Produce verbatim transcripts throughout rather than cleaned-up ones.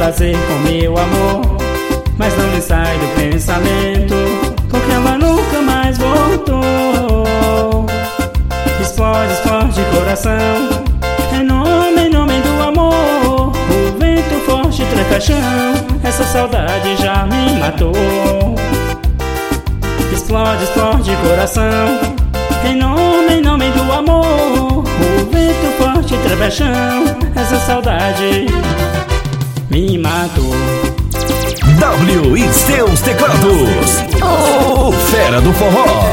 lazer com meu amor, mas não me sai do pensamento, porque ela nunca mais voltou. Explode, explode coração, em nome, em nome do amor. O vento forte tranca chão, essa saudade já me matou. Explode, explode coração, em nome, em nome do amor. O vento forte tranca chão, essa saudade me matou. W e seus teclados, o fera do forró.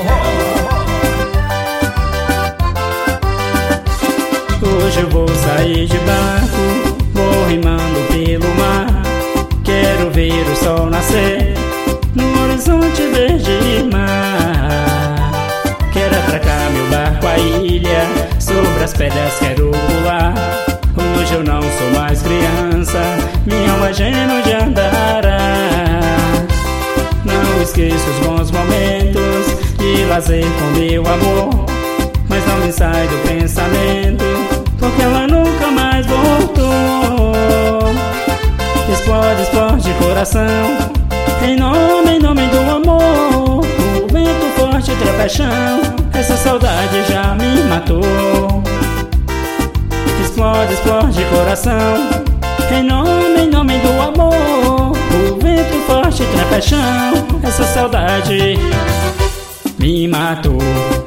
Hoje eu vou sair de barco, vou rimando pelo mar. Quero ver o sol nascer no horizonte verde e mar. Quero atracar meu barco à ilha, sobre as pedras quero pular. Hoje eu não sou mais criança, minha alma gêmea de andará. Não esqueço os bons momentos de lazer com meu amor, mas não me sai do pensamento, porque ela nunca mais voltou. Explode, explode coração, em nome, em nome do amor. O vento forte trepa chão, essa saudade já me matou. Explode, explode coração, em nome, em nome do amor. O vento forte trepa chão, essa saudade me matou.